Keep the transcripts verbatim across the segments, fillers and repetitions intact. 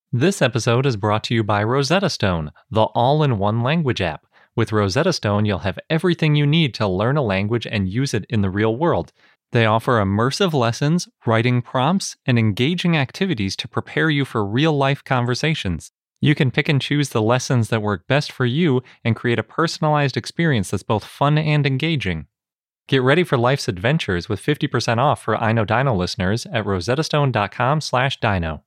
This episode is brought to you by Rosetta Stone, the all-in-one language app. With Rosetta Stone, you'll have everything you need to learn a language and use it in the real world. They offer immersive lessons, writing prompts, and engaging activities to prepare you for real-life conversations. You can pick and choose the lessons that work best for you and create a personalized experience that's both fun and engaging. Get ready for life's adventures with fifty percent off for I Know Dino listeners at rosettastone.com slash dino.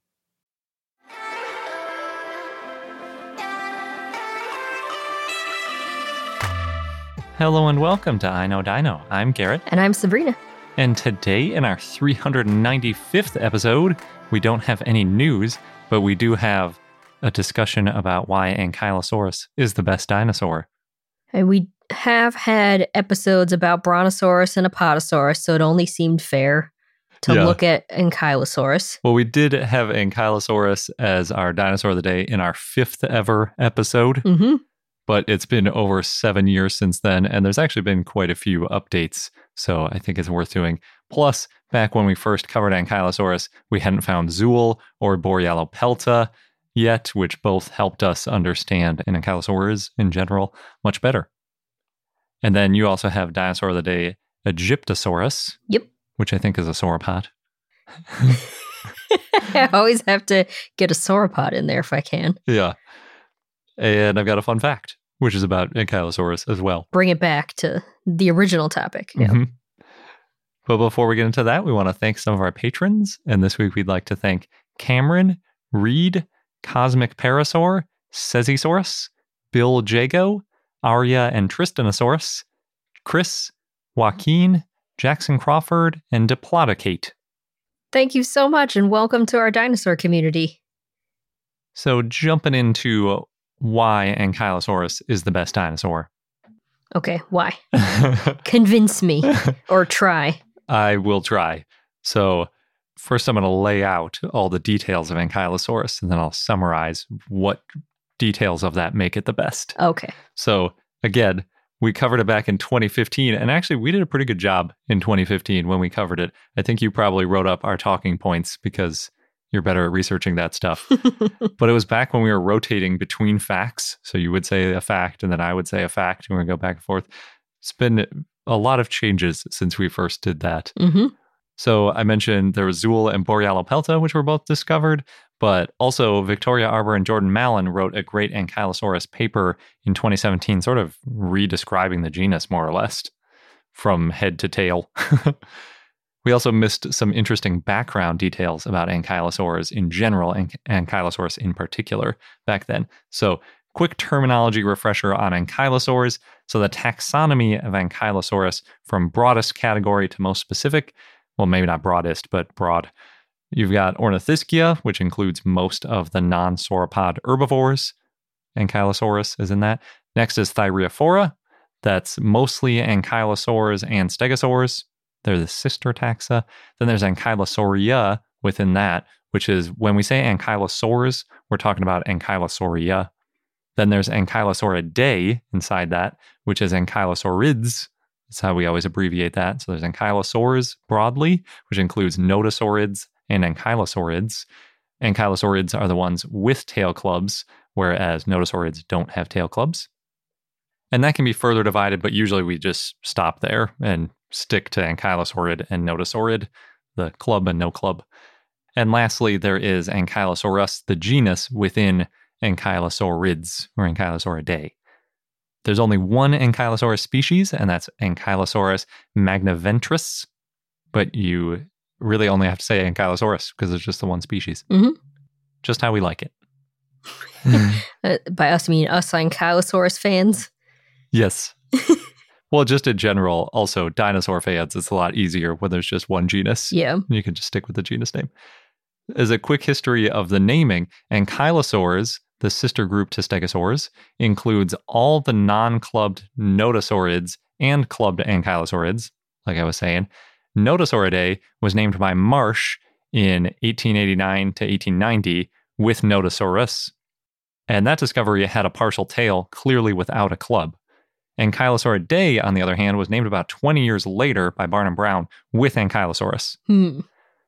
Hello and welcome to I Know Dino. I'm Garrett. And I'm Sabrina. And today in our three hundred ninety-fifth episode, we don't have any news, but we do have a discussion about why Ankylosaurus is the best dinosaur. And we have had episodes about Brontosaurus and Apatosaurus, so it only seemed fair to Yeah. look at Ankylosaurus. Well, we did have Ankylosaurus as our dinosaur of the day in our fifth ever episode, Mm-hmm. but it's been over seven years since then, and there's actually been quite a few updates, so I think it's worth doing. Plus, back when we first covered Ankylosaurus, we hadn't found Zool or Borealopelta yet, which both helped us understand Ankylosaurs in general much better. And then you also have dinosaur of the day, Egyptosaurus, Yep. which I think is a sauropod. I always have to get a sauropod in there if I can. Yeah. And I've got a fun fact, which is about Ankylosaurus as well. Bring it back to the original topic. Yeah. Mhm. But before we get into that, we want to thank some of our patrons. And this week we'd like to thank Cameron, Reed, Cosmic Parasaur, Sezisaurus, Bill Jago, Arya and Tristanosaurus, Chris, Joaquin, Jackson Crawford, and Diplodocate. Thank you so much and welcome to our dinosaur community. So jumping into why Ankylosaurus is the best dinosaur. Okay, why? Convince me or try. I will try. So first I'm going to lay out all the details of Ankylosaurus, and then I'll summarize what details of that make it the best. Okay. So again, we covered it back in twenty fifteen, and actually we did a pretty good job in twenty fifteen when we covered it. I think you probably wrote up our talking points because you're better at researching that stuff. But it was back when we were rotating between facts. So you would say a fact, and then I would say a fact, and we would go back and forth. It's been a lot of changes since we first did that. Mm-hmm. So I mentioned there was Zool and Borealopelta, which were both discovered, but also Victoria Arbour and Jordan Mallon wrote a great Ankylosaurus paper in twenty seventeen, sort of redescribing the genus more or less from head to tail. We also missed some interesting background details about ankylosaurs in general and Ankylosaurus in particular back then. So quick terminology refresher on ankylosaurs. So the taxonomy of Ankylosaurus from broadest category to most specific, well, maybe not broadest, but broad. You've got Ornithischia, which includes most of the non-sauropod herbivores. Ankylosaurus is in that. Next is Thyreophora. That's mostly ankylosaurs and stegosaurs. They're the sister taxa. Then there's Ankylosauria within that, which is when we say ankylosaurs, we're talking about Ankylosauria. Then there's Ankylosauridae inside that, which is Ankylosaurids. That's how we always abbreviate that. So there's Ankylosaurs broadly, which includes Nodosaurids and Ankylosaurids. Ankylosaurids are the ones with tail clubs, whereas Nodosaurids don't have tail clubs. And that can be further divided, but usually we just stop there and stick to Ankylosaurid and Nodosaurid, the club and no club. And lastly, there is Ankylosaurus, the genus within Ankylosaurids or Ankylosauridae. There's only one Ankylosaurus species, and that's Ankylosaurus magnaventris, but you really only have to say Ankylosaurus because it's just the one species. Mm-hmm. Just how we like it. Uh, by us, I mean us Ankylosaurus fans. Yes. Well, just in general, also dinosaur fans, it's a lot easier when there's just one genus. Yeah. You can just stick with the genus name. As a quick history of the naming, Ankylosaurs, the sister group to Stegosaurs, includes all the non-clubbed Nodosaurids and clubbed Ankylosaurids, like I was saying. Nodosauridae was named by Marsh in eighteen eighty-nine to eighteen ninety with Nodosaurus. And that discovery had a partial tail, clearly without a club. Ankylosauridae, on the other hand, was named about twenty years later by Barnum Brown with Ankylosaurus. Hmm.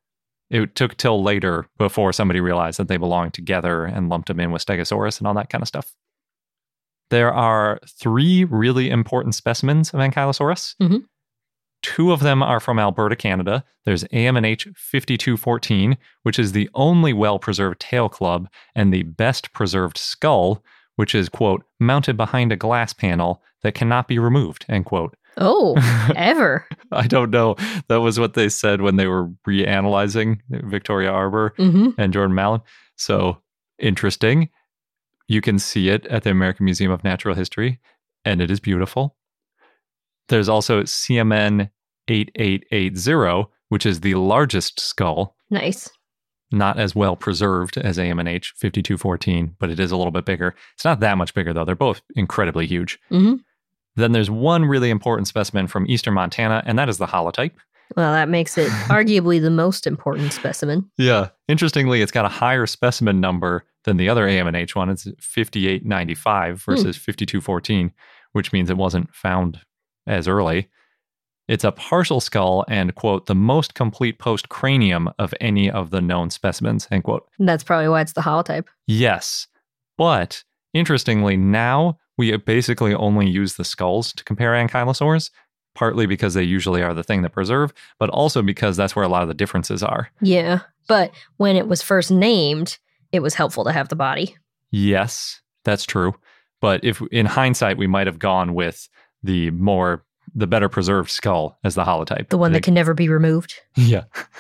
It took till later before somebody realized that they belonged together and lumped them in with Stegosaurus and all that kind of stuff. There are three really important specimens of Ankylosaurus. Mm-hmm. Two of them are from Alberta, Canada. There's A M N H fifty-two fourteen, which is the only well-preserved tail club and the best preserved skull, which is, quote, mounted behind a glass panel that cannot be removed, end quote. Oh, ever. I don't know. That was what they said when they were reanalyzing Victoria Arbor Mm-hmm. and Jordan Mallon. So interesting. You can see it at the American Museum of Natural History, and it is beautiful. There's also C M N eighty-eight eighty, which is the largest skull. Nice. Not as well preserved as A M N H fifty-two fourteen, but it is a little bit bigger. It's not that much bigger, though. They're both incredibly huge. Mm-hmm. Then there's one really important specimen from eastern Montana, and that is the holotype. Well, that makes it arguably the most important specimen. Yeah. Interestingly, it's got a higher specimen number than the other A M N H one. It's fifty-eight ninety-five versus fifty-two fourteen, which means it wasn't found as early. It's a partial skull and, quote, the most complete post-cranium of any of the known specimens, end quote. That's probably why it's the holotype. Yes. But interestingly, now we basically only use the skulls to compare ankylosaurs, partly because they usually are the thing that preserve, but also because that's where a lot of the differences are. Yeah. But when it was first named, it was helpful to have the body. Yes, that's true. But if in hindsight, we might have gone with the more, the better preserved skull as the holotype. The one they, that can never be removed. Yeah.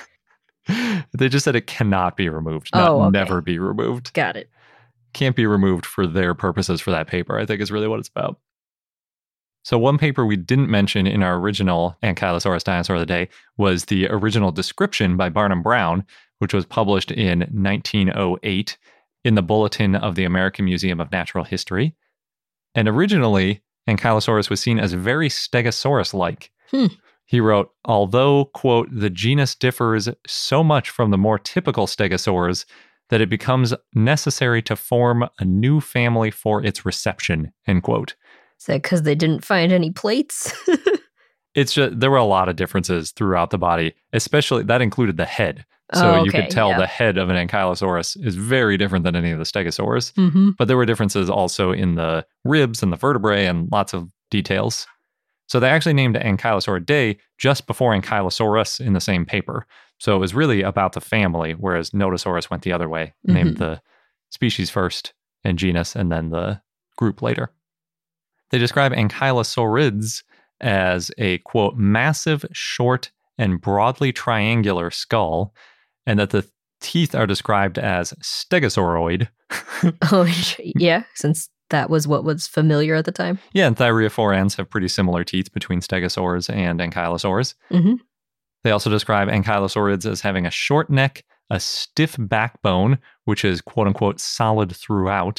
They just said it cannot be removed, not Oh, okay. never be removed. Got it. Can't be removed for their purposes for that paper, I think is really what it's about. So one paper we didn't mention in our original Ankylosaurus Dinosaur of the Day was the original description by Barnum Brown, which was published in nineteen oh eight in the Bulletin of the American Museum of Natural History. And originally, Ankylosaurus was seen as very Stegosaurus-like. Hmm. He wrote, although, quote, the genus differs so much from the more typical stegosaurs that it becomes necessary to form a new family for its reception, end quote. Is that because they didn't find any plates? It's just, there were a lot of differences throughout the body, especially that included the head. So Oh, you okay, could tell yeah. the head of an ankylosaurus is very different than any of the stegosaurs. Mm-hmm. But there were differences also in the ribs and the vertebrae and lots of details. So they actually named Ankylosaur Day just before Ankylosaurus in the same paper. So it was really about the family, whereas Nodosaurus went the other way, Mhm. named the species first and genus and then the group later. They describe Ankylosaurids as a, quote, massive, short, and broadly triangular skull, and that the teeth are described as stegosauroid. Oh, yeah, since that was what was familiar at the time. Yeah, and thyreophorans have pretty similar teeth between stegosaurs and ankylosaurs. Mm-hmm. They also describe ankylosaurids as having a short neck, a stiff backbone, which is quote-unquote solid throughout,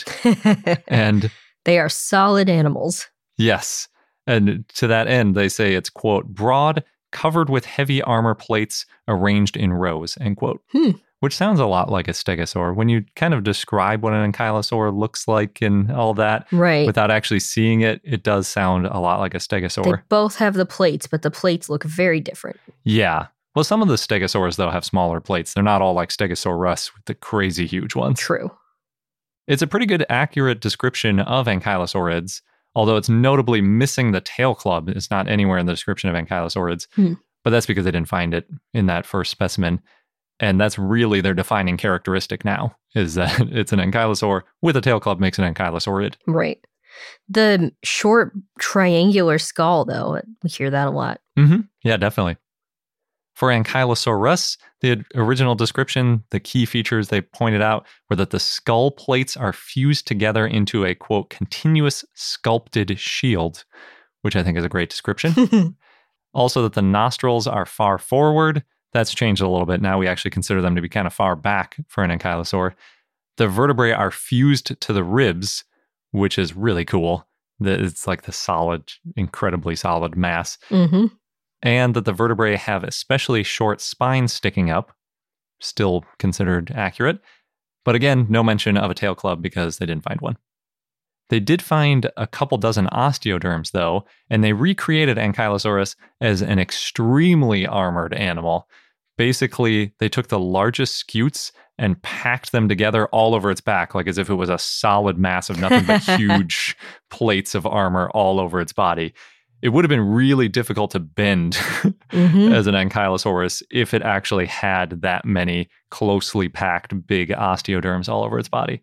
and They are solid animals. yes, and to that end, they say it's, quote, broad, covered with heavy armor plates arranged in rows, end quote. Hmm. Which sounds a lot like a stegosaur. When you kind of describe what an ankylosaur looks like and all that, Right. without actually seeing it, it does sound a lot like a stegosaur. They both have the plates, but the plates look very different. Yeah. Well, some of the stegosaurs, though, have smaller plates. They're not all like Stegosaurus with the crazy huge ones. True. It's a pretty good, accurate description of ankylosaurids, although it's notably missing the tail club. It's not anywhere in the description of ankylosaurids, Hmm. but that's because they didn't find it in that first specimen. And that's really their defining characteristic now, is that it's an ankylosaur with a tail club makes an ankylosaurid. Right. The short triangular skull, though, we hear that a lot. Mm-hmm. Yeah, definitely. For Ankylosaurus, the original description, the key features they pointed out were that the skull plates are fused together into a, quote, continuous sculpted shield, which I think is a great description. Also that the nostrils are far forward. That's changed a little bit. Now we actually consider them to be kind of far back for an ankylosaur. The vertebrae are fused to the ribs, which is really cool. It's like the solid, incredibly solid mass. Mm-hmm. And that the vertebrae have especially short spines sticking up, still considered accurate. But again, no mention of a tail club because they didn't find one. They did find a couple dozen osteoderms, though, and they recreated Ankylosaurus as an extremely armored animal. Basically, they took the largest scutes and packed them together all over its back, like as if it was a solid mass of nothing but huge plates of armor all over its body. It would have been really difficult to bend mm-hmm. as an ankylosaurus if it actually had that many closely packed big osteoderms all over its body.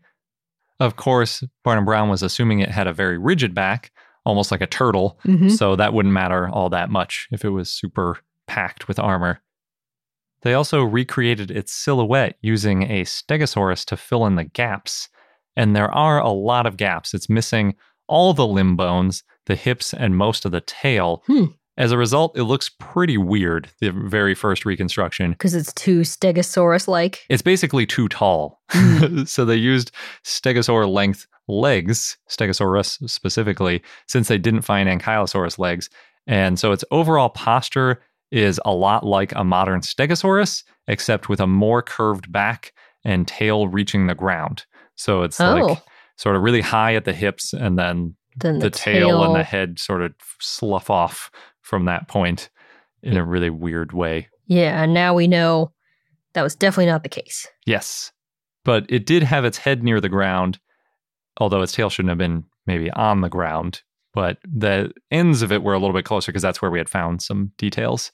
Of course, Barnum Brown was assuming it had a very rigid back, almost like a turtle, mm-hmm. so that wouldn't matter all that much if it was super packed with armor. They also recreated its silhouette using a stegosaurus to fill in the gaps, and there are a lot of gaps. It's missing all the limb bones, the hips, and most of the tail. Hmm. As a result, it looks pretty weird, the very first reconstruction. Because it's too stegosaurus-like? It's basically too tall. Mm. So they used stegosaur-length legs, Stegosaurus specifically, since they didn't find Ankylosaurus legs. And so its overall posture is a lot like a modern Stegosaurus, except with a more curved back and tail reaching the ground. So it's oh. like sort of really high at the hips, and then, then the, the tail, tail and the head sort of slough off from that point in a really weird way. Yeah, and now we know that was definitely not the case. Yes, but it did have its head near the ground, although its tail shouldn't have been maybe on the ground, but the ends of it were a little bit closer because that's where we had found some details.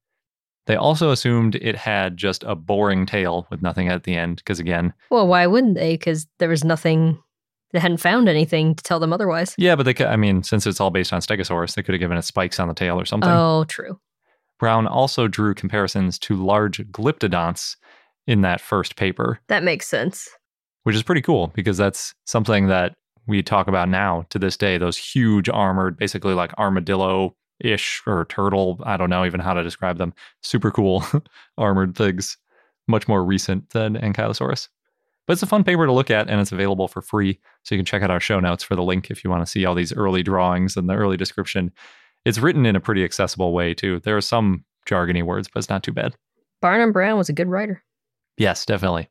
They also assumed it had just a boring tail with nothing at the end, because again... Well, why wouldn't they? Because there was nothing... They hadn't found anything to tell them otherwise. Yeah, but they could, I mean, since it's all based on Stegosaurus, they could have given it spikes on the tail or something. Oh, true. Brown also drew comparisons to large glyptodonts in that first paper. That makes sense. Which is pretty cool, because that's something that we talk about now to this day. Those huge armored, basically like armadillo-ish or turtle, I don't know even how to describe them. Super cool armored things. Much more recent than Ankylosaurus. But it's a fun paper to look at, and it's available for free. So you can check out our show notes for the link if you want to see all these early drawings and the early description. It's written in a pretty accessible way, too. There are some jargony words, but it's not too bad. Barnum Brown was a good writer. Yes, definitely.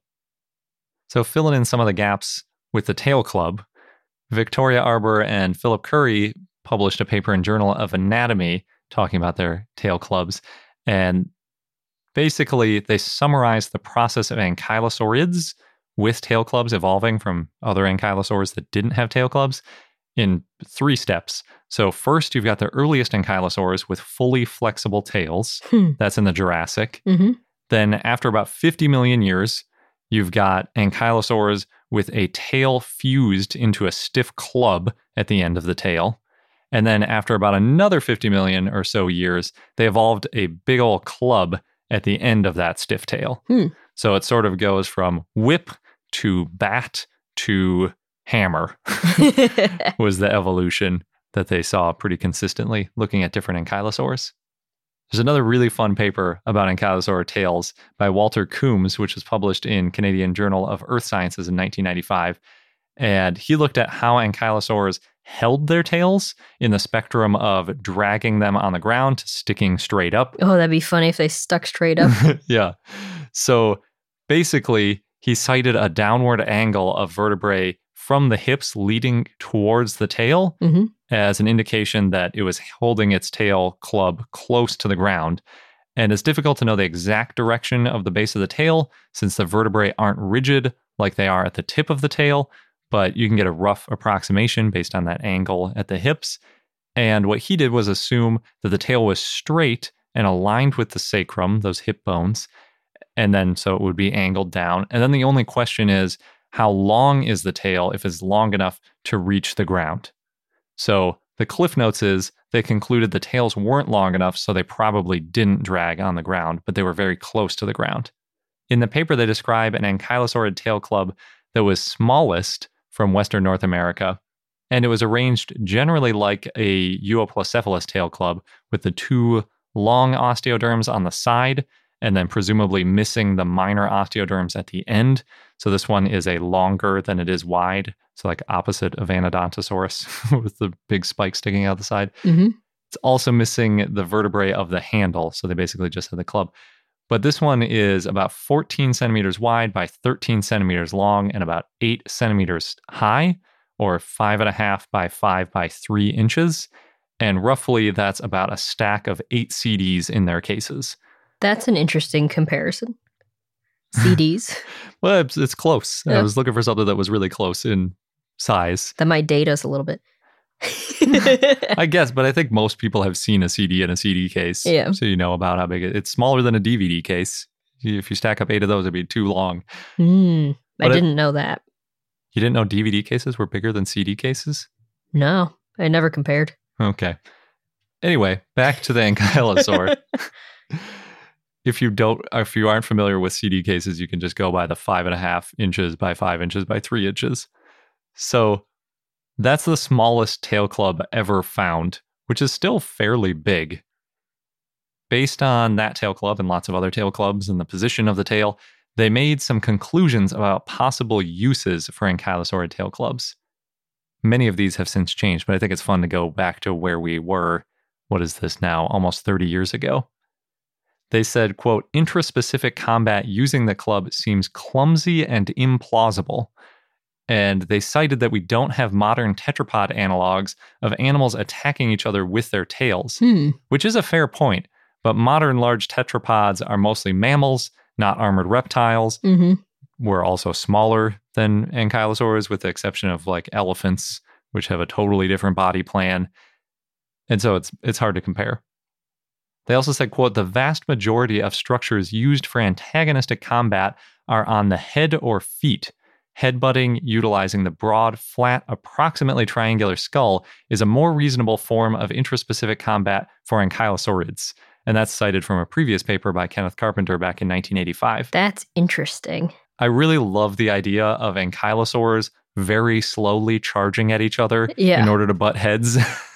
So filling in some of the gaps with the Tail Club, Victoria Arbour and Philip Currie published a paper in Journal of Anatomy talking about their tail clubs. And basically, they summarized the process of ankylosaurids with tail clubs evolving from other ankylosaurs that didn't have tail clubs in three steps. So first, you've got the earliest ankylosaurs with fully flexible tails. Hmm. That's in the Jurassic. Mm-hmm. Then after about fifty million years, you've got ankylosaurs with a tail fused into a stiff club at the end of the tail. And then after about another fifty million or so years, they evolved a big old club at the end of that stiff tail. Hmm. So it sort of goes from whip to bat to hammer was the evolution that they saw pretty consistently looking at different ankylosaurs. There's another really fun paper about ankylosaur tails by Walter Coombs, which was published in Canadian Journal of Earth Sciences in nineteen ninety-five. And he looked at how ankylosaurs held their tails in the spectrum of dragging them on the ground to sticking straight up. Oh, that'd be funny if they stuck straight up. Yeah. So basically, he cited a downward angle of vertebrae from the hips leading towards the tail mm-hmm. as an indication that it was holding its tail club close to the ground. And it's difficult to know the exact direction of the base of the tail since the vertebrae aren't rigid like they are at the tip of the tail, but you can get a rough approximation based on that angle at the hips. And what he did was assume that the tail was straight and aligned with the sacrum, those hip bones, and then so it would be angled down. And then the only question is, how long is the tail if it's long enough to reach the ground? So the Cliff Notes is they concluded the tails weren't long enough, so they probably didn't drag on the ground, but they were very close to the ground. In the paper, they describe an ankylosaurid tail club that was smallest from Western North America, and it was arranged generally like a Euoplocephalus tail club with the two long osteoderms on the side and then presumably missing the minor osteoderms at the end. So this one is a longer than it is wide, so like opposite of Anodontosaurus with the big spike sticking out the side. Mm-hmm. It's also missing the vertebrae of the handle, so they basically just have the club. But this one is about fourteen centimeters wide by thirteen centimeters long and about eight centimeters high, or five and a half by five by three inches. And roughly that's about a stack of eight C Ds in their cases. That's an interesting comparison. C Ds. Well, it's, it's close. Yeah. I was looking for something that was really close in size. That might date us a little bit. I guess, but I think most people have seen a C D in a C D case. Yeah. So you know about how big it is. It's smaller than a D V D case. If you stack up eight of those, it'd be too long. Mm, I But it- didn't know that. You didn't know D V D cases were bigger than C D cases? No, I never compared. Okay. Anyway, back to the ankylosaur. If you don't, if you aren't familiar with C D cases, you can just go by the five and a half inches by five inches by three inches. So that's the smallest tail club ever found, which is still fairly big. Based on that tail club and lots of other tail clubs and the position of the tail, they made some conclusions about possible uses for ankylosaurid tail clubs. Many of these have since changed, but I think it's fun to go back to where we were. What is this now? Almost thirty years ago. They said, quote, intraspecific combat using the club seems clumsy and implausible. And they cited that we don't have modern tetrapod analogs of animals attacking each other with their tails, Hmm. which is a fair point. But modern large tetrapods are mostly mammals, not armored reptiles. Mm-hmm. We're also smaller than ankylosaurs, with the exception of like elephants, which have a totally different body plan. And so it's it's hard to compare. They also said, quote, the vast majority of structures used for antagonistic combat are on the head or feet. Headbutting utilizing the broad, flat, approximately triangular skull is a more reasonable form of intraspecific combat for ankylosaurids. And that's cited from a previous paper by Kenneth Carpenter back in nineteen eighty-five. That's interesting. I really love the idea of ankylosaurs very slowly charging at each other Yeah. in order to butt heads.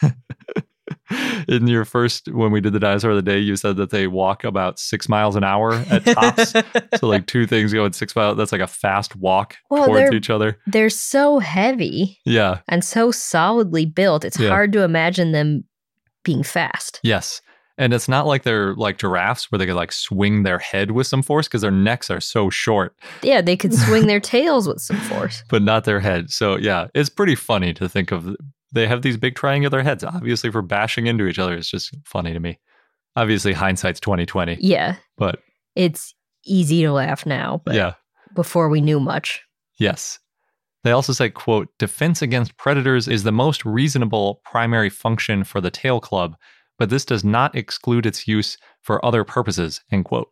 In your first, when we did the dinosaur of the day, you said that they walk about six miles an hour at tops. So like two things going six miles, that's like a fast walk Well, towards they're- each other. They're so heavy Yeah. and so solidly built. It's Yeah. hard to imagine them being fast. Yes. And it's not like they're like giraffes where they could like swing their head with some force because their necks are so short, Yeah, they could swing their tails with some force. but not their head. So yeah, it's pretty funny to think of. They have these big triangular heads, obviously for bashing into each other. It's just funny to me. Obviously, hindsight's twenty twenty, Yeah, but it's easy to laugh now, but yeah, before we knew much. yes. They also say, quote, defense against predators is the most reasonable primary function for the tail club, but this does not exclude its use for other purposes, end quote.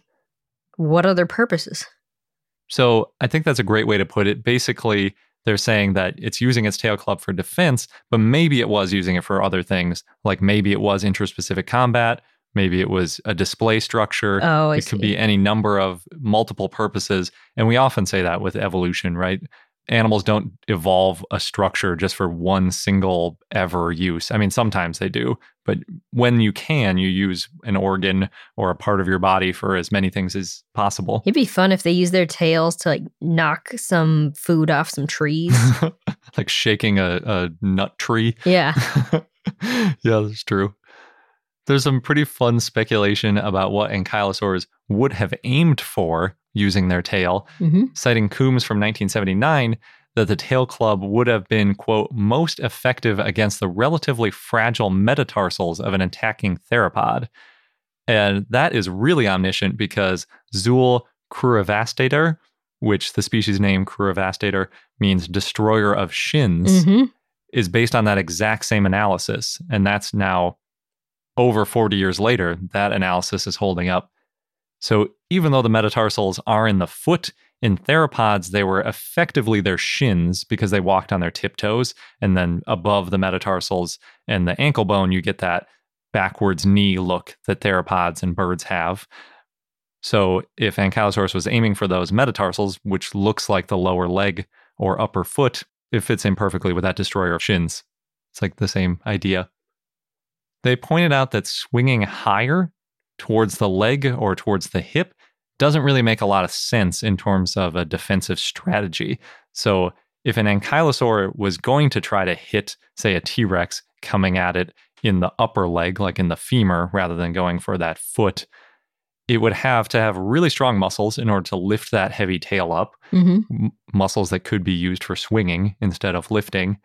What other purposes? So I think that's a great way to put it. Basically, they're saying that it's using its tail club for defense, but maybe it was using it for other things. Like maybe it was intraspecific combat. Maybe it was a display structure. Oh, I it could see. be any number of multiple purposes. And we often say that with evolution, right? Animals don't evolve a structure just for one single ever use. I mean, sometimes they do, but when you can, you use an organ or a part of your body for as many things as possible. It'd be fun if they use their tails to like knock some food off some trees. Like shaking a, a nut tree. Yeah. Yeah, that's true. There's some pretty fun speculation about what ankylosaurs would have aimed for using their tail, hmm citing Coombs from nineteen seventy-nine that the tail club would have been, quote, most effective against the relatively fragile metatarsals of an attacking theropod. And that is really omniscient because Zool cruravastator, which the species name cruravastator means destroyer of shins, hmm is based on that exact same analysis. And that's now over forty years later, that analysis is holding up. So even though the metatarsals are in the foot, in theropods, they were effectively their shins because they walked on their tiptoes. And then above the metatarsals and the ankle bone, you get that backwards knee look that theropods and birds have. So if Ankylosaurus was aiming for those metatarsals, which looks like the lower leg or upper foot, it fits in perfectly with that destroyer of shins. It's like the same idea. They pointed out that swinging higher towards the leg or towards the hip doesn't really make a lot of sense in terms of a defensive strategy. So if an ankylosaur was going to try to hit, say, a T-Rex coming at it in the upper leg, like in the femur, rather than going for that foot, it would have to have really strong muscles in order to lift that heavy tail up, hmm m- muscles that could be used for swinging instead of lifting.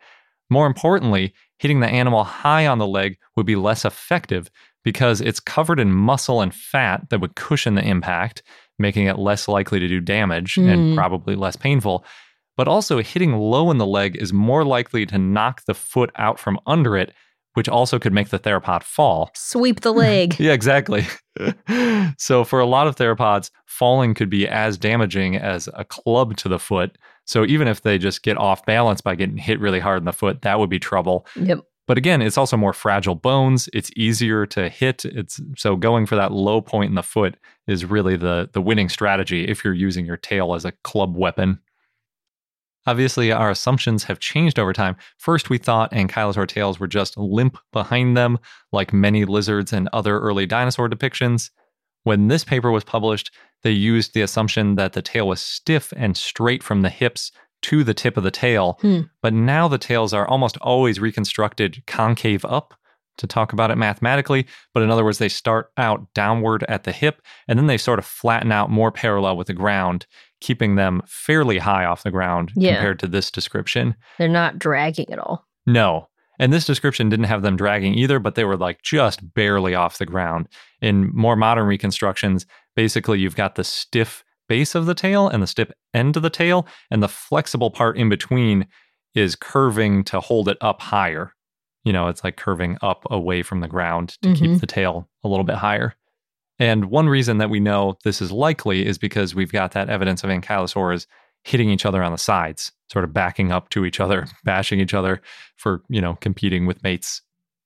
More importantly, hitting the animal high on the leg would be less effective because it's covered in muscle and fat that would cushion the impact, making it less likely to do damage Mm. and probably less painful. But also, hitting low in the leg is more likely to knock the foot out from under it, which also could make the theropod fall. Sweep the leg. Yeah, exactly. So for a lot of theropods, falling could be as damaging as a club to the foot. So even if they just get off balance by getting hit really hard in the foot, that would be trouble. Yep. But again, it's also more fragile bones. It's easier to hit. It's so going for that low point in the foot is really the, the winning strategy if you're using your tail as a club weapon. Obviously, our assumptions have changed over time. First, we thought ankylosaur tails were just limp behind them, like many lizards and other early dinosaur depictions. When this paper was published, they used the assumption that the tail was stiff and straight from the hips to the tip of the tail. Hmm. But now the tails are almost always reconstructed concave up, to talk about it mathematically. But in other words, they start out downward at the hip, and then they sort of flatten out more parallel with the ground, keeping them fairly high off the ground Yeah. compared to this description. They're not dragging at all. No. And this description didn't have them dragging either, but they were like just barely off the ground. In more modern reconstructions, basically you've got the stiff base of the tail and the stiff end of the tail, and the flexible part in between is curving to hold it up higher. You know, it's like curving up away from the ground to Mhm. keep the tail a little bit higher. And one reason that we know this is likely is because we've got that evidence of ankylosaurs hitting each other on the sides, sort of backing up to each other, bashing each other for, you know, competing with mates.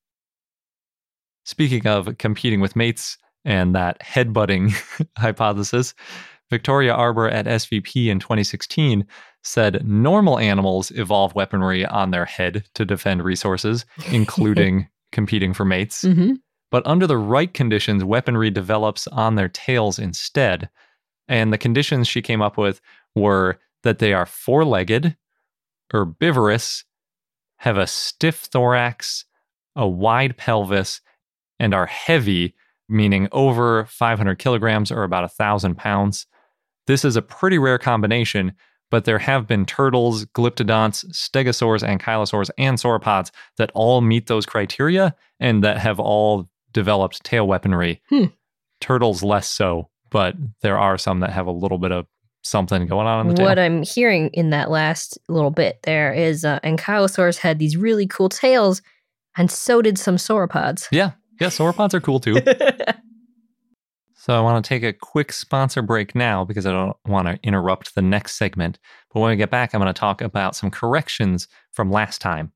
Speaking of competing with mates and that headbutting hypothesis, Victoria Arbour at S V P in twenty sixteen said normal animals evolve weaponry on their head to defend resources, including competing for mates. Mm-hmm. But under the right conditions, weaponry develops on their tails instead. And the conditions she came up with were that they are four-legged, herbivorous, have a stiff thorax, a wide pelvis, and are heavy, meaning over five hundred kilograms or about one thousand pounds. This is a pretty rare combination, but there have been turtles, glyptodonts, stegosaurs, ankylosaurs, and sauropods that all meet those criteria and that have all developed tail weaponry. Hmm. Turtles less so, but there are some that have a little bit of something going on in the tail. What I'm hearing in that last little bit there is uh, ankylosaurs had these really cool tails, and so did some sauropods. Yeah, yeah, sauropods are cool too. So I want to take a quick sponsor break now because I don't want to interrupt the next segment. But when we get back, I'm going to talk about some corrections from last time.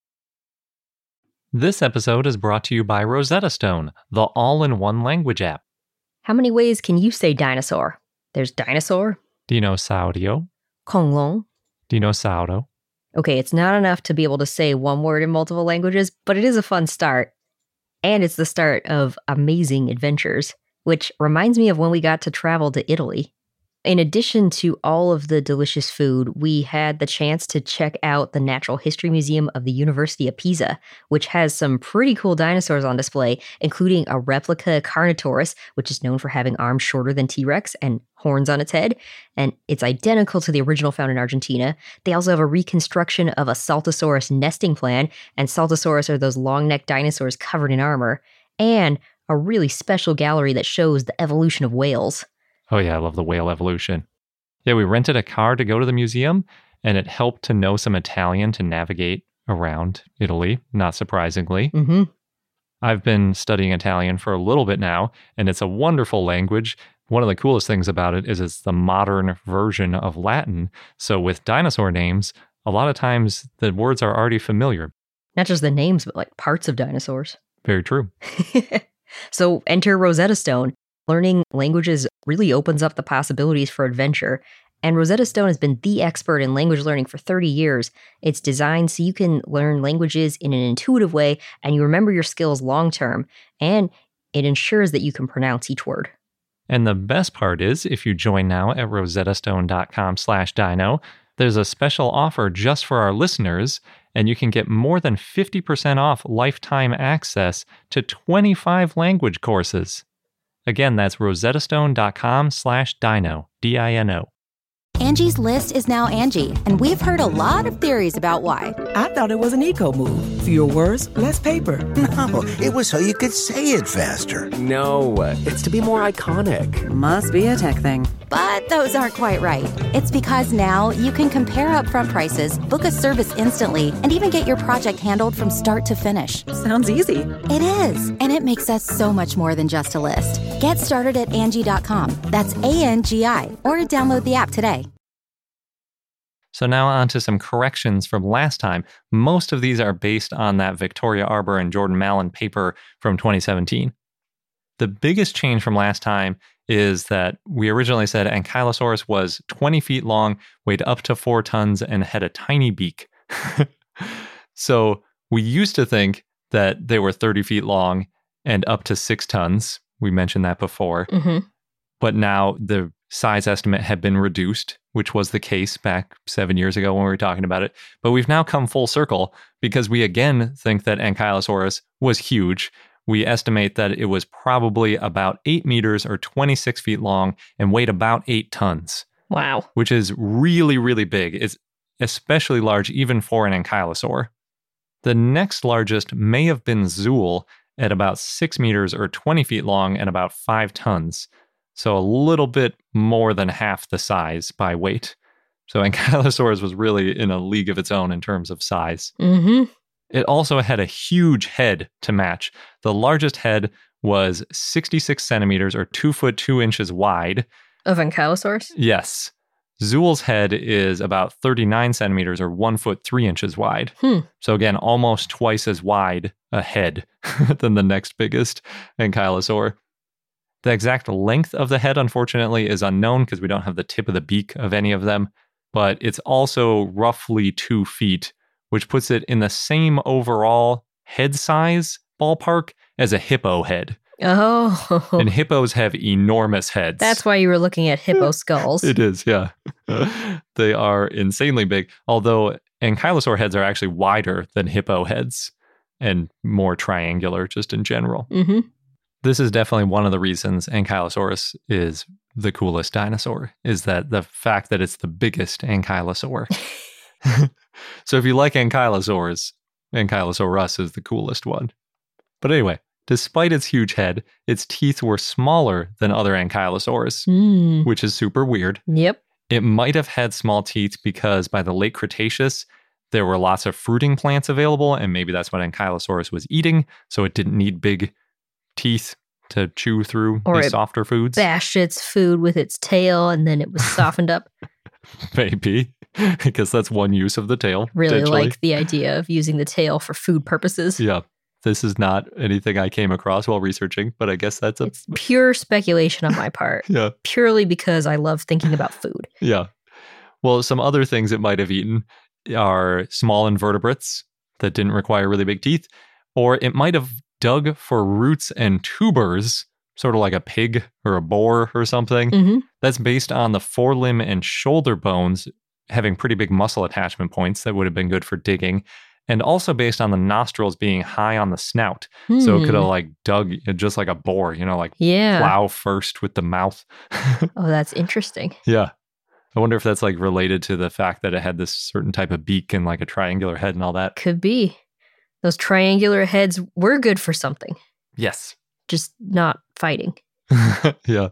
This episode is brought to you by Rosetta Stone, the all-in-one language app. How many ways can you say dinosaur? There's dinosaur, Dinosaurio, 恐龙. dinosauro. Okay, it's not enough to be able to say one word in multiple languages, but it is a fun start. And it's the start of amazing adventures, which reminds me of when we got to travel to Italy. In addition to all of the delicious food, we had the chance to check out the Natural History Museum of the University of Pisa, which has some pretty cool dinosaurs on display, including a replica Carnotaurus, which is known for having arms shorter than T-Rex and horns on its head, and it's identical to the original found in Argentina. They also have a reconstruction of a Saltosaurus nesting plan, and Saltosaurus are those long-necked dinosaurs covered in armor, and a really special gallery that shows the evolution of whales. Oh yeah, I love the whale evolution. Yeah, we rented a car to go to the museum, and it helped to know some Italian to navigate around Italy, not surprisingly. Mm-hmm. I've been studying Italian for a little bit now, and it's a wonderful language. One of the coolest things about it is it's the modern version of Latin. So with dinosaur names, a lot of times the words are already familiar. Not just the names, but like parts of dinosaurs. Very true. So enter Rosetta Stone. Learning languages really opens up the possibilities for adventure. And Rosetta Stone has been the expert in language learning for thirty years. It's designed so you can learn languages in an intuitive way and you remember your skills long term. And it ensures that you can pronounce each word. And the best part is, if you join now at rosettastone.com slash dino, there's a special offer just for our listeners, and you can get more than fifty percent off lifetime access to twenty-five language courses. Again, that's rosettastone.com slash dino, D I N O. Angie's List is now Angie, and we've heard a lot of theories about why. I thought it was an eco move. Fewer words, less paper. No, it was so you could say it faster. No, it's to be more iconic. Must be a tech thing. But those aren't quite right. It's because now you can compare upfront prices, book a service instantly, and even get your project handled from start to finish. Sounds easy. It is, and it makes us so much more than just a list. Get started at Angie dot com. That's A N G I, or download the app today. So now on to some corrections from last time. Most of these are based on that Victoria Arbour and Jordan Mallon paper from twenty seventeen. The biggest change from last time is that we originally said Ankylosaurus was twenty feet long, weighed up to four tons, and had a tiny beak. So we used to think that they were thirty feet long and up to six tons. We mentioned that before. Mm-hmm. But now the size estimate had been reduced, which was the case back seven years ago when we were talking about it. But we've now come full circle because we again think that Ankylosaurus was huge. We estimate that it was probably about eight meters or twenty-six feet long and weighed about eight tons. Wow. Which is really, really big. It's especially large even for an ankylosaur. The next largest may have been Zool at about six meters or twenty feet long and about five tons. So a little bit more than half the size by weight. So Ankylosaurus was really in a league of its own in terms of size. Mm-hmm. It also had a huge head to match. The largest head was sixty-six centimeters or two foot two inches wide. Of Ankylosaurus? Yes. Zool's head is about thirty-nine centimeters or one foot three inches wide. Hmm. So again, almost twice as wide a head than the next biggest ankylosaur. The exact length of the head, unfortunately, is unknown because we don't have the tip of the beak of any of them, but it's also roughly two feet, which puts it in the same overall head size ballpark as a hippo head. Oh. And hippos have enormous heads. That's why you were looking at hippo skulls. It is, yeah. They are insanely big, although ankylosaur heads are actually wider than hippo heads and more triangular just in general. Mm-hmm. This is definitely one of the reasons Ankylosaurus is the coolest dinosaur, is that the fact that it's the biggest ankylosaur. So if you like ankylosaurs, Ankylosaurus is the coolest one. But anyway, despite its huge head, its teeth were smaller than other ankylosaurs, Mm. which is super weird. Yep. It might have had small teeth because by the late Cretaceous, there were lots of fruiting plants available, and maybe that's what Ankylosaurus was eating, so it didn't need big teeth to chew through Or these it softer foods. Bashed its food with its tail and then it was softened up. Maybe, because that's one use of the tail. Really potentially. like the idea of using the tail for food purposes. Yeah, this is not anything I came across while researching, but I guess that's a... It's pure speculation on my part. Yeah, Purely because I love thinking about food. yeah. Well, some other things it might have eaten are small invertebrates that didn't require really big teeth, or it might have dug for roots and tubers, sort of like a pig or a boar or something. Mm-hmm. That's based on the forelimb and shoulder bones having pretty big muscle attachment points that would have been good for digging, and also based on the nostrils being high on the snout. So it could have like dug just like a boar, you know, like Yeah. plow first with the mouth. Oh, that's interesting. Yeah. I wonder if that's like related to the fact that it had this certain type of beak and like a triangular head and all that. Could be. Those triangular heads were good for something, Yes. just not fighting. Yeah.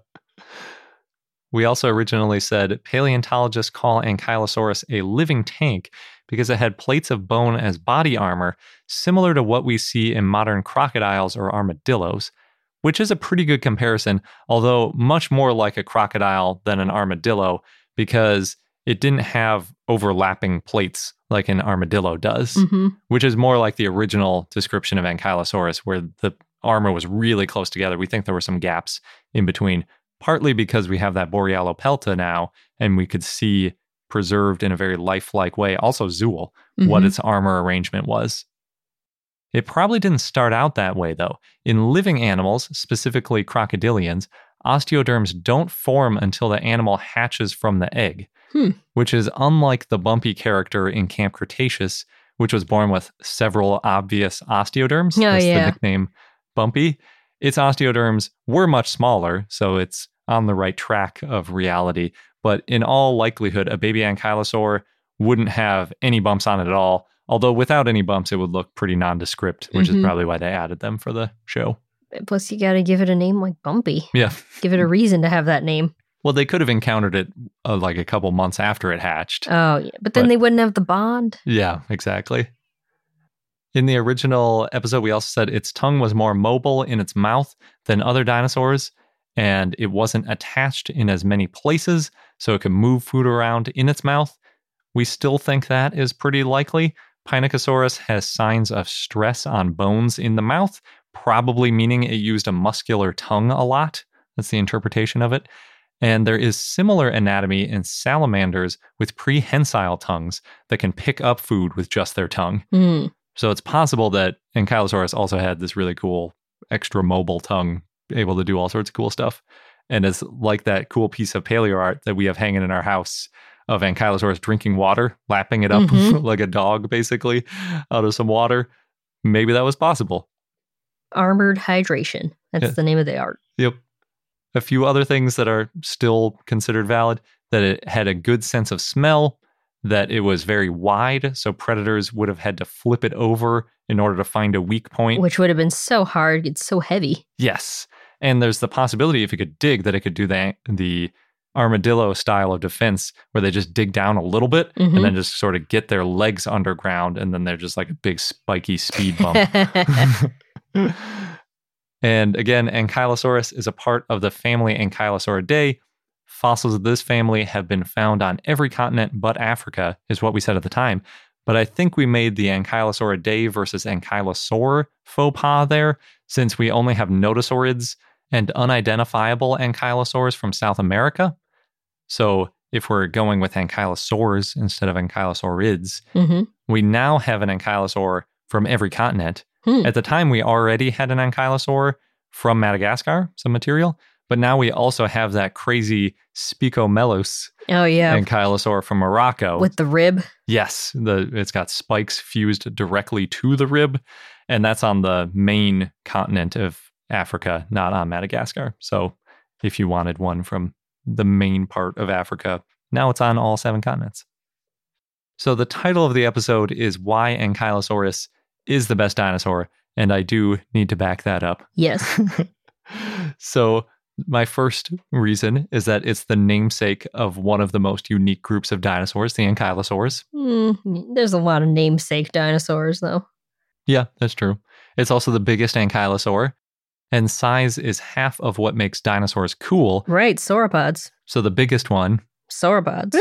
We also originally said paleontologists call Ankylosaurus a living tank because it had plates of bone as body armor, similar to what we see in modern crocodiles or armadillos, which is a pretty good comparison, although much more like a crocodile than an armadillo because it didn't have overlapping plates like an armadillo does, Mm-hmm. which is more like the original description of Ankylosaurus, where the armor was really close together. We think there were some gaps in between, partly because we have that Borealopelta now, and we could see preserved in a very lifelike way, also Zool, what Mhm. its armor arrangement was. It probably didn't start out that way, though. In living animals, specifically crocodilians, osteoderms don't form until the animal hatches from the egg, Hmm. which is unlike the bumpy character in Camp Cretaceous, which was born with several obvious osteoderms. Oh, That's yeah. the nickname Bumpy. Its osteoderms were much smaller, so it's on the right track of reality, but in all likelihood, a baby ankylosaur wouldn't have any bumps on it at all. Although without any bumps, it would look pretty nondescript, which Mhm. is probably why they added them for the show. Plus, you got to give it a name like Bumpy. Yeah. Give it a reason to have that name. Well, they could have encountered it uh, like a couple months after it hatched. Oh, yeah. But then But- they wouldn't have the bond. Yeah, exactly. In the original episode, we also said its tongue was more mobile in its mouth than other dinosaurs, and it wasn't attached in as many places, so it could move food around in its mouth. We still think that is pretty likely. Pinacosaurus has signs of stress on bones in the mouth, probably meaning it used a muscular tongue a lot. That's the interpretation of it. And there is similar anatomy in salamanders with prehensile tongues that can pick up food with just their tongue. Hmm. So it's possible that Ankylosaurus also had this really cool extra mobile tongue, able to do all sorts of cool stuff. And it's like that cool piece of paleo art that we have hanging in our house of Ankylosaurus drinking water, lapping it up Mhm. like a dog, basically, out of some water. Maybe that was possible. Armored hydration. That's Yeah. the name of the art. Yep. A few other things that are still considered valid, that it had a good sense of smell, that it was very wide, so predators would have had to flip it over in order to find a weak point. Which would have been so hard. It's so heavy. Yes. And there's the possibility, if it could dig, that it could do the, the armadillo style of defense where they just dig down a little bit Mhm. and then just sort of get their legs underground, and then they're just like a big spiky speed bump. And again, Ankylosaurus is a part of the family Ankylosauridae. Fossils of this family have been found on every continent but Africa, is what we said at the time. But I think we made the Ankylosauridae versus Ankylosaur faux pas there, since we only have notosaurids and unidentifiable ankylosaurs from South America. So if we're going with ankylosaurs instead of ankylosaurids, hmm we now have an ankylosaur from every continent. Hmm. At the time, we already had an ankylosaur from Madagascar, some material, but now we also have that crazy Spicomelus Oh, yeah. ankylosaur from Morocco. With the rib. Yes, the it's got spikes fused directly to the rib, and that's on the main continent of Africa, not on Madagascar. So if you wanted one from the main part of Africa, now it's on all seven continents. So the title of the episode is Why Ankylosaurus is the Best Dinosaur, and I do need to back that up. Yes. So my first reason is that it's the namesake of one of the most unique groups of dinosaurs, the ankylosaurs. Mm, there's a lot of namesake dinosaurs, though. Yeah, that's true. It's also the biggest ankylosaur, and size is half of what makes dinosaurs cool. Right, sauropods. So the biggest one. Sauropods.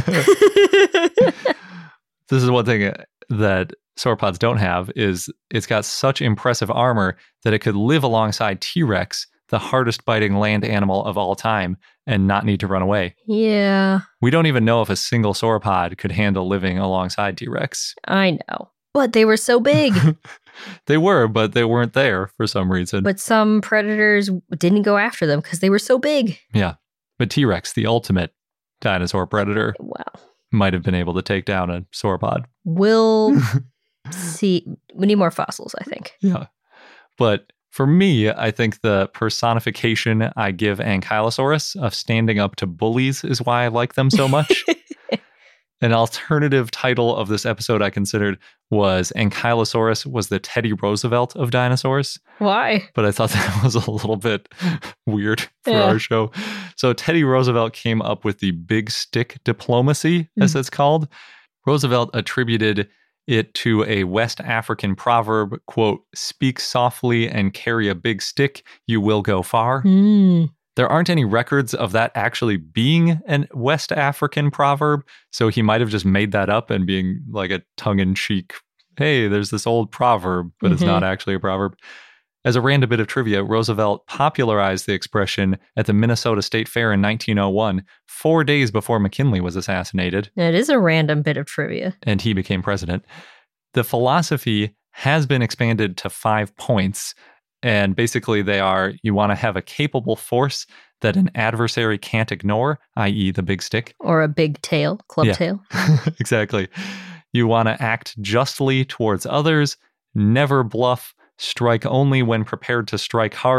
This is one thing that sauropods don't have, is it's got such impressive armor that it could live alongside T-Rex, the hardest biting land animal of all time, and not need to run away. Yeah, We don't even know if a single sauropod could handle living alongside T-Rex. I know. But they were so big. They were, but they weren't there for some reason. But some predators didn't go after them because they were so big. Yeah. But T-Rex, the ultimate dinosaur predator, Wow. might have been able to take down a sauropod. We'll see. We need more fossils, I think. Yeah. But for me, I think the personification I give Ankylosaurus of standing up to bullies is why I like them so much. An alternative title of this episode I considered was Ankylosaurus was the Teddy Roosevelt of dinosaurs, Why? but I thought that was a little bit weird for Yeah. our show. So Teddy Roosevelt came up with the big stick diplomacy, as it's called. Roosevelt attributed it to a West African proverb, quote, "Speak softly and carry a big stick, you will go far." Hmm. There aren't any records of that actually being a West African proverb, so he might have just made that up and being like a tongue-in-cheek, hey, there's this old proverb, but it's Mhm. not actually a proverb. As a random bit of trivia, Roosevelt popularized the expression at the Minnesota State Fair in nineteen oh one, four days before McKinley was assassinated, It is a random bit of trivia. and he became president. The philosophy has been expanded to five points. And basically, they are you want to have a capable force that an adversary can't ignore, that is, the big stick. Or a big tail, club Yeah. tail. Exactly. You want to act justly towards others, never bluff, strike only when prepared to strike hard,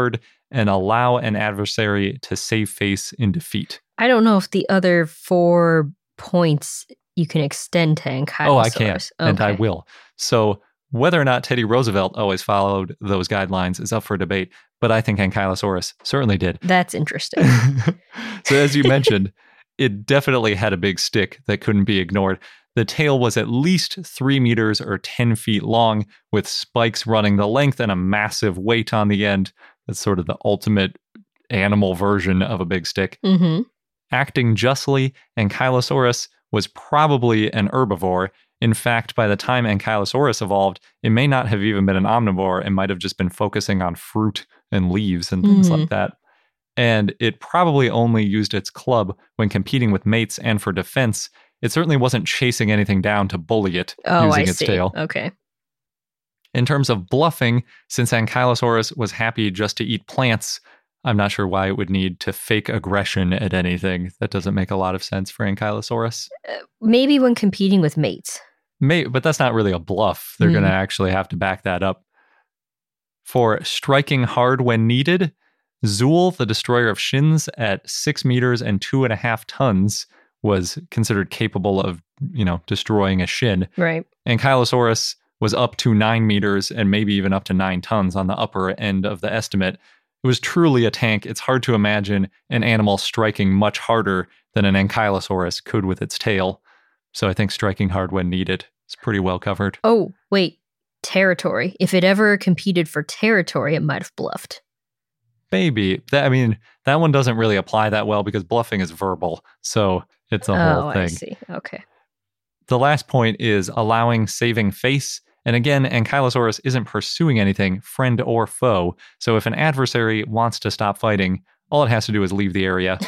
and allow an adversary to save face in defeat. I don't know if the other four points you can extend to Ankylosaurus. Oh, I can, okay. and I will. So whether or not Teddy Roosevelt always followed those guidelines is up for debate, but I think Ankylosaurus certainly did. That's interesting. So as you mentioned, it definitely had a big stick that couldn't be ignored. The tail was at least three meters or ten feet long, with spikes running the length and a massive weight on the end. That's sort of the ultimate animal version of a big stick. Mm-hmm. Acting justly, Ankylosaurus was probably an herbivore. In fact, by the time Ankylosaurus evolved, it may not have even been an omnivore. It might have just been focusing on fruit and leaves and things Mm. like that. And it probably only used its club when competing with mates and for defense. It certainly wasn't chasing anything down to bully it Oh, using I its see. tail. Okay. In terms of bluffing, since Ankylosaurus was happy just to eat plants, I'm not sure why it would need to fake aggression at anything. That doesn't make a lot of sense for Ankylosaurus. Maybe when competing with mates. May, but that's not really a bluff. They're Mm. going to actually have to back that up. For striking hard when needed, Zool, the destroyer of shins, at six meters and two and a half tons, was considered capable of, you know, destroying a shin. Right. Ankylosaurus was up to nine meters and maybe even up to nine tons on the upper end of the estimate. It was truly a tank. It's hard to imagine an animal striking much harder than an Ankylosaurus could with its tail. So I think striking hard when needed is pretty well covered. Oh, wait. Territory. If it ever competed for territory, it might have bluffed. Maybe. That, I mean, that one doesn't really apply that well because bluffing is verbal. So it's a oh, whole thing. I see. Okay. The last point is allowing saving face. And again, Ankylosaurus isn't pursuing anything, friend or foe. So if an adversary wants to stop fighting, all it has to do is leave the area.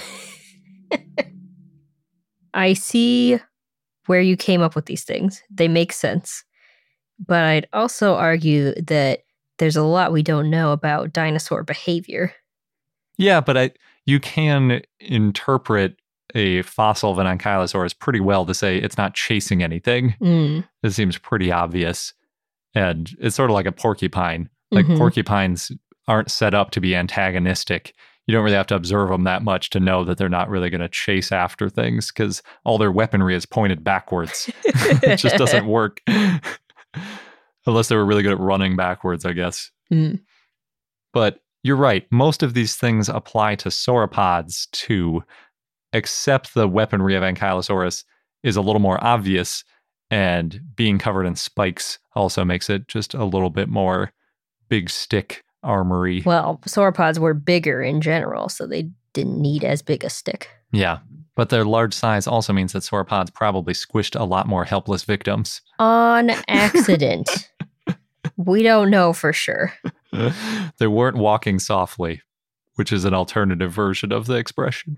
I see where you came up with these things. They make sense. But I'd also argue that there's a lot we don't know about dinosaur behavior. Yeah, but I, you can interpret a fossil of an Ankylosaurus pretty well to say it's not chasing anything. Mm. It seems pretty obvious. And it's sort of like a porcupine. Like Mhm. porcupines aren't set up to be antagonistic. You don't really have to observe them that much to know that they're not really going to chase after things because all their weaponry is pointed backwards. It just doesn't work. Unless they were really good at running backwards, I guess. Mm. But you're right. Most of these things apply to sauropods too, except the weaponry of Ankylosaurus is a little more obvious, and being covered in spikes also makes it just a little bit more big stick armory. Well, sauropods were bigger in general, so they didn't need as big a stick. Yeah, but their large size also means that sauropods probably squished a lot more helpless victims. On accident. We don't know for sure. They weren't walking softly, which is an alternative version of the expression.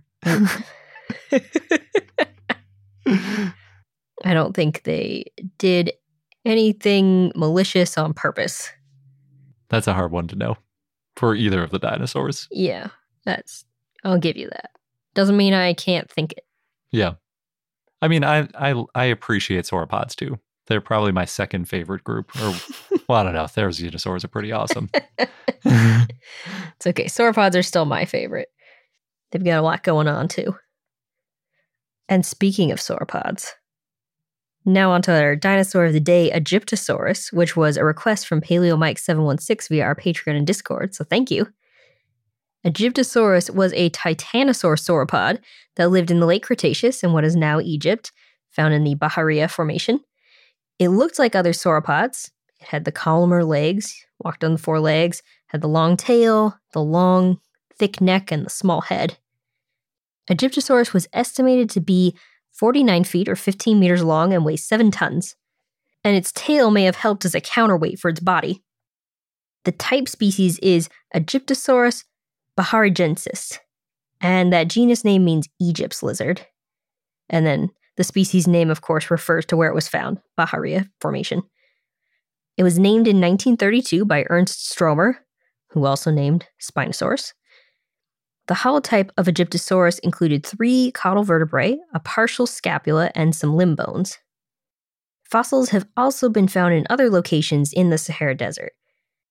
I don't think they did anything malicious on purpose. That's a hard one to know for either of the dinosaurs. Yeah, that's, I'll give you that. Doesn't mean I can't think it. Yeah. I mean, I I, I appreciate sauropods too. They're probably my second favorite group. Or, well, I don't know. Therizinosaurs are pretty awesome. It's okay. Sauropods are still my favorite. They've got a lot going on too. And speaking of sauropods, now onto our dinosaur of the day, Egyptosaurus, which was a request from Paleo Mike seven one six via our Patreon and Discord, so thank you. Egyptosaurus was a titanosaur sauropod that lived in the late Cretaceous in what is now Egypt, found in the Bahariya Formation. It looked like other sauropods. It had the columnar legs, walked on the four legs, had the long tail, the long, thick neck, and the small head. Egyptosaurus was estimated to be forty-nine feet or fifteen meters long and weighs seven tons. And its tail may have helped as a counterweight for its body. The type species is Egyptosaurus baharigensis, and that genus name means Egypt's lizard. And then the species name, of course, refers to where it was found, Bahariya Formation. It was named in nineteen thirty-two by Ernst Stromer, who also named Spinosaurus. The holotype of Egyptosaurus included three caudal vertebrae, a partial scapula, and some limb bones. Fossils have also been found in other locations in the Sahara Desert.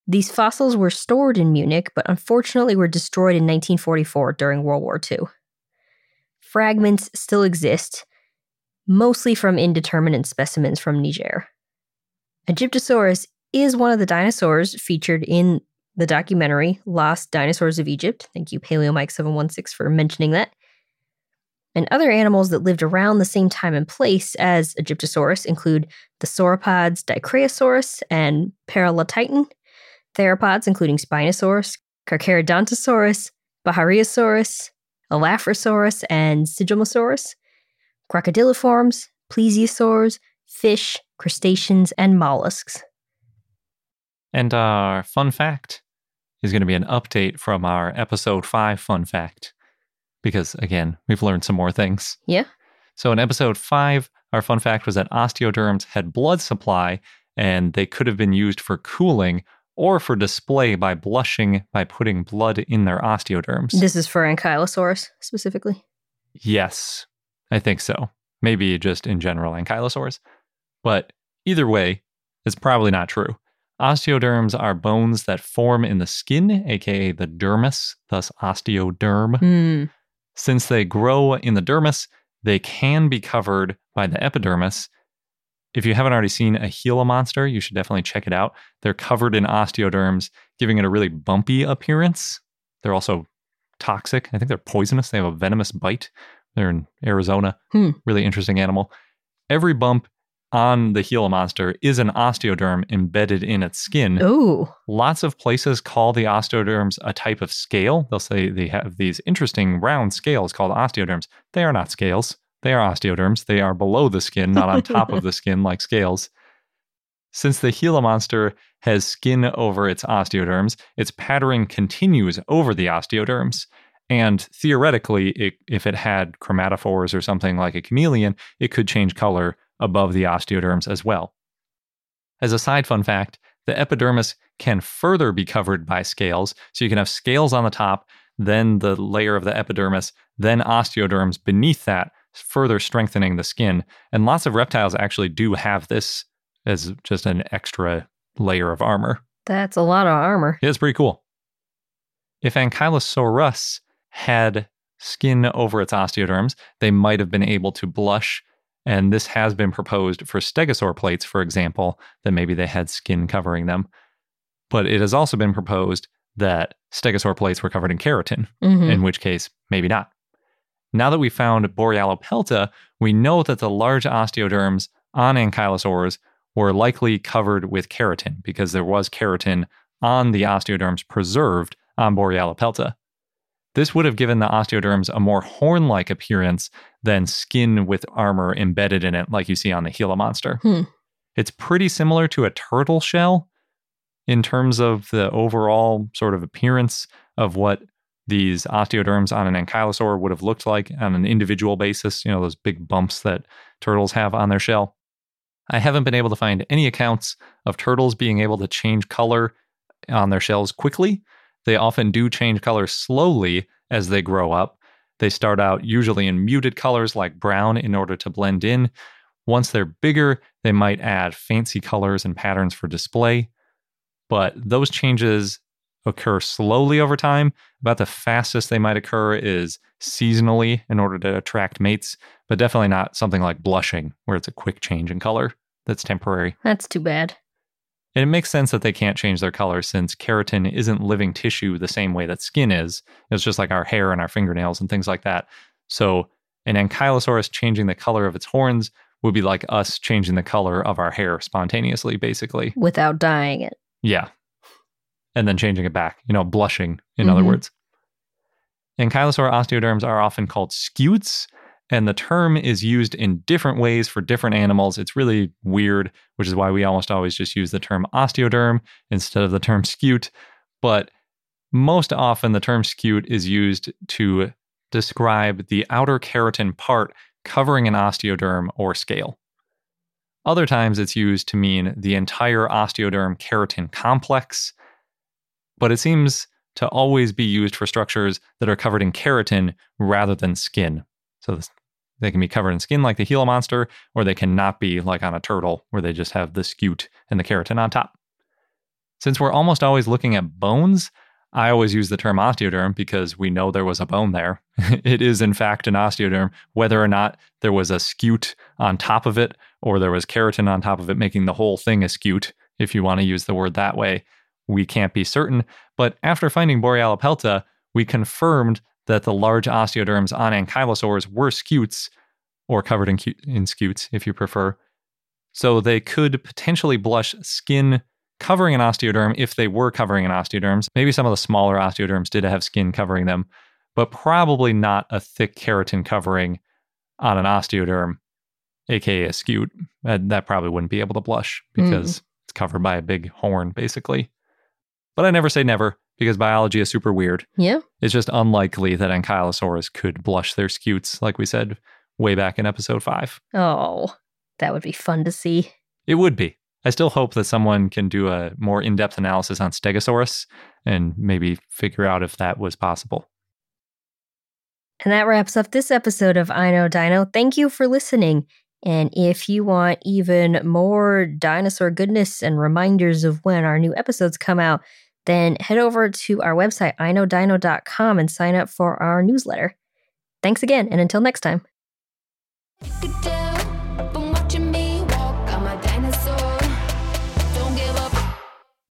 These fossils were stored in Munich, but unfortunately were destroyed in nineteen forty-four during World War Two. Fragments still exist, mostly from indeterminate specimens from Niger. Egyptosaurus is one of the dinosaurs featured in the documentary Lost Dinosaurs of Egypt. Thank you, PaleoMike seven one six, for mentioning that. And other animals that lived around the same time and place as Egyptosaurus include the sauropods Dicraeosaurus and Paralotitan, theropods including Spinosaurus, Carcharodontosaurus, Bahariosaurus, Elaphrosaurus, and Sigilomosaurus, crocodiliforms, plesiosaurs, fish, crustaceans, and mollusks. And our fun fact is going to be an update from our episode five fun fact. Because, again, we've learned some more things. Yeah. So in episode five, our fun fact was that osteoderms had blood supply, and they could have been used for cooling or for display by blushing by putting blood in their osteoderms. This is for Ankylosaurus, specifically? Yes, I think so. Maybe just in general Ankylosaurs. But either way, it's probably not true. Osteoderms are bones that form in the skin, aka the dermis, thus osteoderm. Hmm. Since they grow in the dermis, they can be covered by the epidermis. If you haven't already seen a Gila monster, you should definitely check it out. They're covered in osteoderms, giving it a really bumpy appearance. They're also toxic. I think they're poisonous. They have a venomous bite. They're in Arizona. Hmm. Really interesting animal. Every bump on the Gila monster is an osteoderm embedded in its skin. Ooh. Lots of places call the osteoderms a type of scale. They'll say they have these interesting round scales called osteoderms. They are not scales. They are osteoderms. They are below the skin, not on top of the skin like scales. Since the Gila monster has skin over its osteoderms, its patterning continues over the osteoderms. And theoretically, it, if it had chromatophores or something like a chameleon, it could change color above the osteoderms as well. As a side fun fact, the epidermis can further be covered by scales. So you can have scales on the top, then the layer of the epidermis, then osteoderms beneath that, further strengthening the skin. And lots of reptiles actually do have this as just an extra layer of armor. That's a lot of armor. It's pretty cool. If Ankylosaurus had skin over its osteoderms, they might have been able to blush. And this has been proposed for stegosaur plates, for example, that maybe they had skin covering them. But it has also been proposed that stegosaur plates were covered in keratin, Mm-hmm. in which case, maybe not. Now that we found Borealopelta, we know that the large osteoderms on ankylosaurs were likely covered with keratin because there was keratin on the osteoderms preserved on Borealopelta. This would have given the osteoderms a more horn-like appearance than skin with armor embedded in it like you see on the Gila monster. Hmm. It's pretty similar to a turtle shell in terms of the overall sort of appearance of what these osteoderms on an ankylosaur would have looked like on an individual basis, you know, those big bumps that turtles have on their shell. I haven't been able to find any accounts of turtles being able to change color on their shells quickly. They often do change color slowly as they grow up. They start out usually in muted colors like brown in order to blend in. Once they're bigger, they might add fancy colors and patterns for display. But those changes occur slowly over time. About the fastest they might occur is seasonally in order to attract mates, but definitely not something like blushing, where it's a quick change in color that's temporary. That's too bad. And it makes sense that they can't change their color since keratin isn't living tissue the same way that skin is. It's just like our hair and our fingernails and things like that. So an ankylosaurus changing the color of its horns would be like us changing the color of our hair spontaneously, basically. Without dyeing it. Yeah. And then changing it back, you know, blushing, in other Mhm. words. Ankylosaur osteoderms are often called scutes, and the term is used in different ways for different animals. It's really weird, which is why we almost always just use the term osteoderm instead of the term scute. But most often the term scute is used to describe the outer keratin part covering an osteoderm or scale. Other times it's used to mean the entire osteoderm keratin complex, but it seems to always be used for structures that are covered in keratin rather than skin. So this, they can be covered in skin like the Gila monster, or they cannot be like on a turtle where they just have the scute and the keratin on top. Since we're almost always looking at bones, I always use the term osteoderm because we know there was a bone there. It is, in fact, an osteoderm, whether or not there was a scute on top of it or there was keratin on top of it, making the whole thing a scute, if you want to use the word that way. We can't be certain. But after finding Borealopelta, we confirmed that the large osteoderms on ankylosaurs were scutes, or covered in, cu- in scutes, if you prefer. So they could potentially blush skin covering an osteoderm if they were covering an osteoderms. Maybe some of the smaller osteoderms did have skin covering them, but probably not a thick keratin covering on an osteoderm, aka a scute. That, that probably wouldn't be able to blush because mm. it's covered by a big horn, basically. But I never say never, because biology is super weird. Yeah. It's just unlikely that ankylosaurs could blush their scutes, like we said way back in episode five. Oh, that would be fun to see. It would be. I still hope that someone can do a more in-depth analysis on Stegosaurus and maybe figure out if that was possible. And that wraps up this episode of I Know Dino. Thank you for listening. And if you want even more dinosaur goodness and reminders of when our new episodes come out, then head over to our website, I know dino dot com, and sign up for our newsletter. Thanks again, and until next time. Good day.